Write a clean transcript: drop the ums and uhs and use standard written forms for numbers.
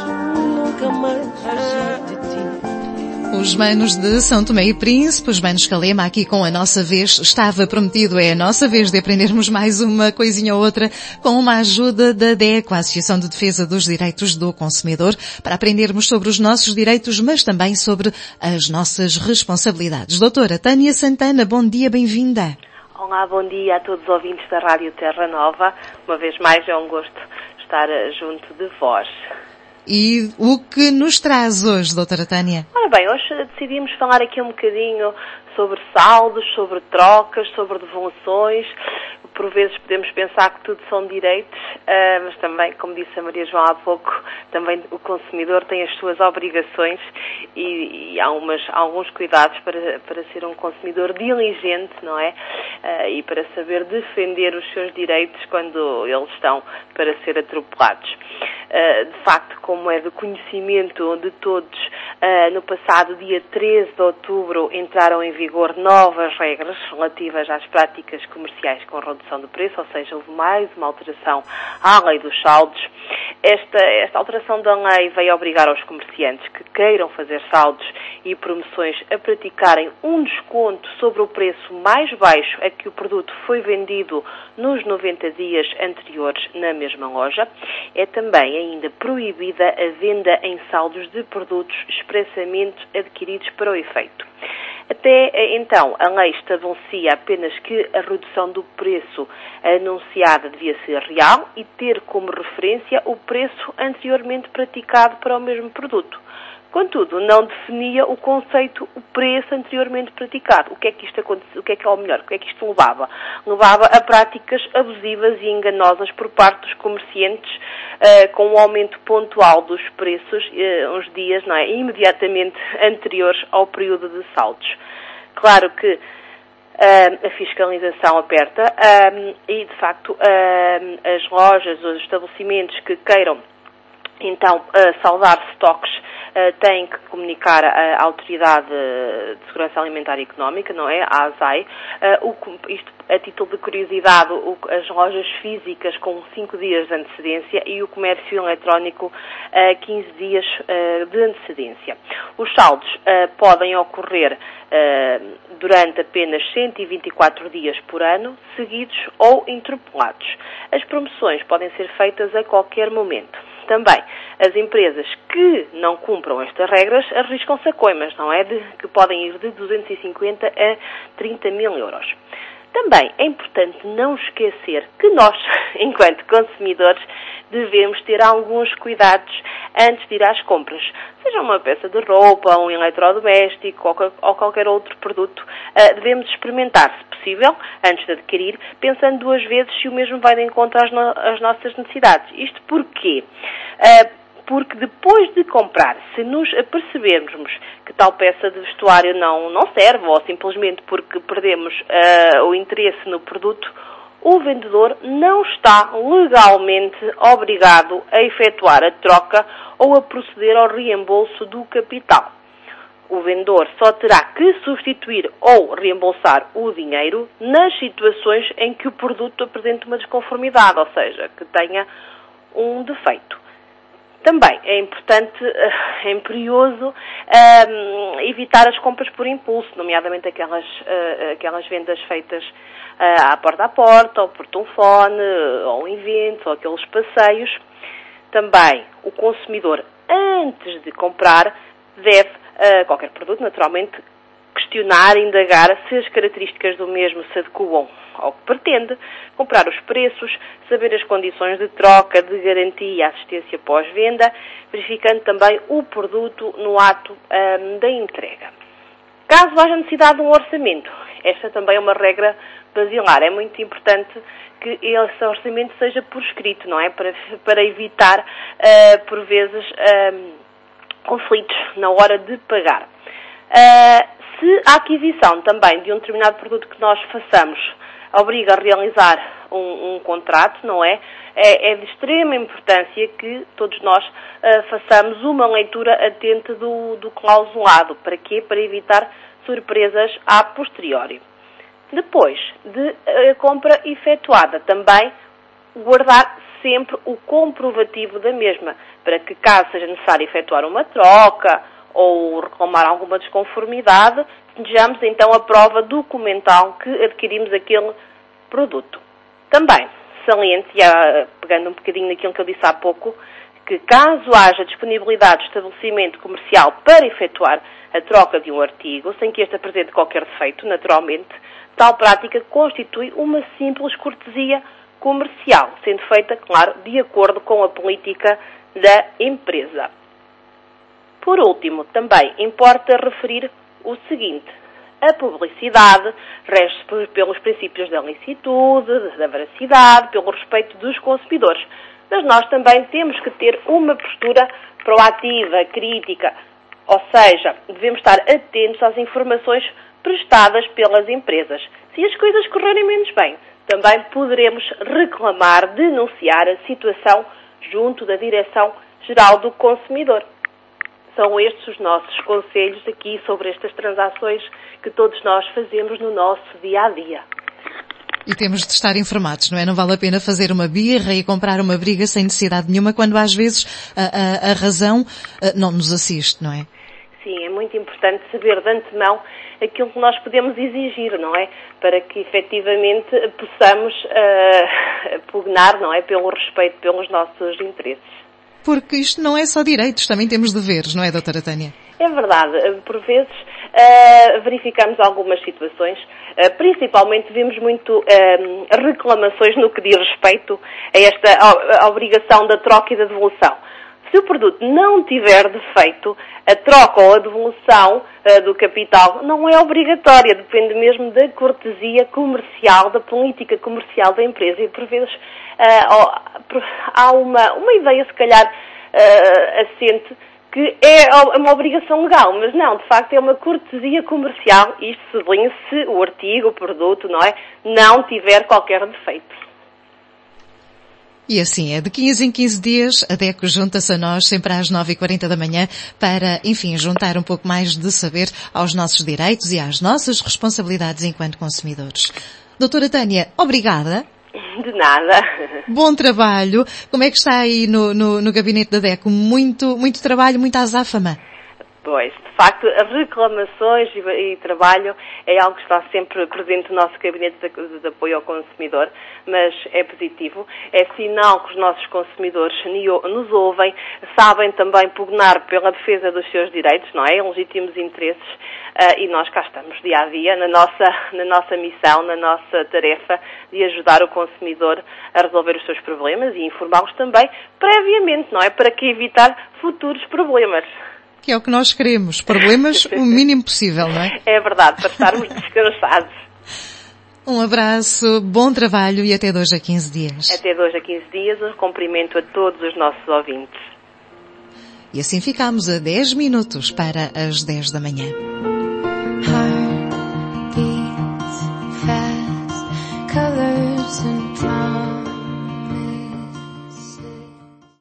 nunca mais fugir de ti. Os manos de São Tomé e Príncipe, os manos Calema, aqui com A Nossa Vez. Estava prometido, é a nossa vez de aprendermos mais uma coisinha ou outra com uma ajuda da DECO, a Associação de Defesa dos Direitos do Consumidor, para aprendermos sobre os nossos direitos, mas também sobre as nossas responsabilidades. Doutora Tânia Santana, bom dia, bem-vinda. Olá, bom dia a todos os ouvintes da Rádio Terra Nova. Uma vez mais é um gosto estar junto de vós. E o que nos traz hoje, doutora Tânia? Ora bem, hoje decidimos falar aqui um bocadinho sobre saldos, sobre trocas, sobre devoluções. Por vezes podemos pensar que tudo são direitos, mas também, como disse a Maria João há pouco, também o consumidor tem as suas obrigações e há alguns cuidados para ser um consumidor diligente, não é? E para saber defender os seus direitos quando eles estão para ser atropelados. De facto, como é de conhecimento de todos, no passado dia 13 de outubro entraram em vigor novas regras relativas às práticas comerciais com redução de preço, ou seja, houve mais uma alteração à lei dos saldos. Esta alteração da lei veio obrigar aos comerciantes que queiram fazer saldos e promoções a praticarem um desconto sobre o preço mais baixo a que o produto foi vendido nos 90 dias anteriores na mesma loja. É também ainda proibida a venda em saldos de produtos expressamente adquiridos para o efeito. Até então, a lei estabelecia apenas que a redução do preço anunciada devia ser real e ter como referência o preço anteriormente praticado para o mesmo produto. Contudo, não definia o conceito, o preço anteriormente praticado. O que é que isto aconteceu? O que é que isto levava? Levava a práticas abusivas e enganosas por parte dos comerciantes, com um aumento pontual dos preços, uns dias, não é, imediatamente anteriores ao período de saldos. Claro que a fiscalização aperta e, de facto, as lojas, os estabelecimentos que queiram, então, saldar estoques, têm que comunicar à Autoridade de Segurança Alimentar e Económica, não é? A ASAI. Isto, a título de curiosidade, as lojas físicas com 5 dias de antecedência e o comércio eletrónico 15 dias de antecedência. Os saldos podem ocorrer durante apenas 124 dias por ano, seguidos ou interpolados. As promoções podem ser feitas a qualquer momento. Também, as empresas que não cumpram estas regras arriscam-se a coimas, não é? Que podem ir de 250 a 30 mil euros. Também é importante não esquecer que nós, enquanto consumidores, devemos ter alguns cuidados antes de ir às compras. Seja uma peça de roupa, um eletrodoméstico ou qualquer outro produto, devemos experimentar, se possível, antes de adquirir, pensando 2 vezes se o mesmo vai de encontro às nossas necessidades. Isto porquê? Porque depois de comprar, se nos apercebermos que tal peça de vestuário não serve, ou simplesmente porque perdemos o interesse no produto, o vendedor não está legalmente obrigado a efetuar a troca ou a proceder ao reembolso do capital. O vendedor só terá que substituir ou reembolsar o dinheiro nas situações em que o produto apresente uma desconformidade, ou seja, que tenha um defeito. Também é importante, é imperioso evitar as compras por impulso, nomeadamente aquelas vendas feitas à porta, ou por telefone, ou em eventos, ou aqueles passeios. Também o consumidor, antes de comprar, deve, qualquer produto, naturalmente, questionar e indagar se as características do mesmo se adequam ao que pretende, comprar os preços, saber as condições de troca, de garantia e assistência pós-venda, verificando também o produto no ato da entrega. Caso haja necessidade de um orçamento, esta também é uma regra basilar. É muito importante que esse orçamento seja por escrito, não é? Para evitar, por vezes, conflitos na hora de pagar. Se a aquisição também de um determinado produto que nós façamos obriga a realizar um contrato, não é? É de extrema importância que todos nós façamos uma leitura atenta do clausulado. Para quê? Para evitar surpresas a posteriori. Depois de a compra efetuada, também guardar sempre o comprovativo da mesma, para que caso seja necessário efetuar uma troca ou reclamar alguma desconformidade, tenhamos então a prova documental que adquirimos aquele produto. Também, saliente, pegando um bocadinho naquilo que eu disse há pouco, que caso haja disponibilidade de estabelecimento comercial para efetuar a troca de um artigo, sem que este apresente qualquer defeito, naturalmente, tal prática constitui uma simples cortesia comercial, sendo feita, claro, de acordo com a política da empresa. Por último, também importa referir o seguinte: a publicidade rege-se pelos princípios da licitude, da veracidade, pelo respeito dos consumidores. Mas nós também temos que ter uma postura proativa, crítica, ou seja, devemos estar atentos às informações prestadas pelas empresas. Se as coisas correrem menos bem, também poderemos reclamar, denunciar a situação junto da Direção-Geral do Consumidor. São estes os nossos conselhos aqui sobre estas transações que todos nós fazemos no nosso dia-a-dia. E temos de estar informados, não é? Não vale a pena fazer uma birra e comprar uma briga sem necessidade nenhuma, quando às vezes a razão não nos assiste, não é? Sim, é muito importante saber de antemão aquilo que nós podemos exigir, não é? Para que efetivamente possamos pugnar, não é? Pelo respeito pelos nossos interesses. Porque isto não é só direitos, também temos deveres, não é, doutora Tânia? É verdade. Por vezes verificamos algumas situações, principalmente vemos muito reclamações no que diz respeito a esta obrigação da troca e da devolução. Se o produto não tiver defeito, a troca ou a devolução do capital não é obrigatória, depende mesmo da cortesia comercial, da política comercial da empresa. E por vezes há uma ideia, se calhar, assente, que é uma obrigação legal, mas não, de facto é uma cortesia comercial, isto sublinha-se o artigo, o produto, não é? Não tiver qualquer defeito. E assim é, de 15 em 15 dias, a DECO junta-se a nós sempre às 9h40 da manhã para, enfim, juntar um pouco mais de saber aos nossos direitos e às nossas responsabilidades enquanto consumidores. Doutora Tânia, obrigada. De nada. Bom trabalho. Como é que está aí no gabinete da DECO? Muito trabalho, muita azáfama? Pois, de facto, as reclamações e trabalho é algo que está sempre presente no nosso gabinete de apoio ao consumidor, mas é positivo. É sinal que os nossos consumidores nos ouvem, sabem também pugnar pela defesa dos seus direitos, não é? Legítimos interesses, e nós cá estamos dia a dia na nossa missão, na nossa tarefa de ajudar o consumidor a resolver os seus problemas e informá-los também previamente, não é? Para que evitar futuros problemas. Que é o que nós queremos. Problemas o mínimo possível, não é? É verdade, para estarmos descansados. Um abraço, bom trabalho e até 2 a 15 dias. Até 2 a 15 dias, um cumprimento a todos os nossos ouvintes. E assim ficamos a 10 minutos para as 10 da manhã.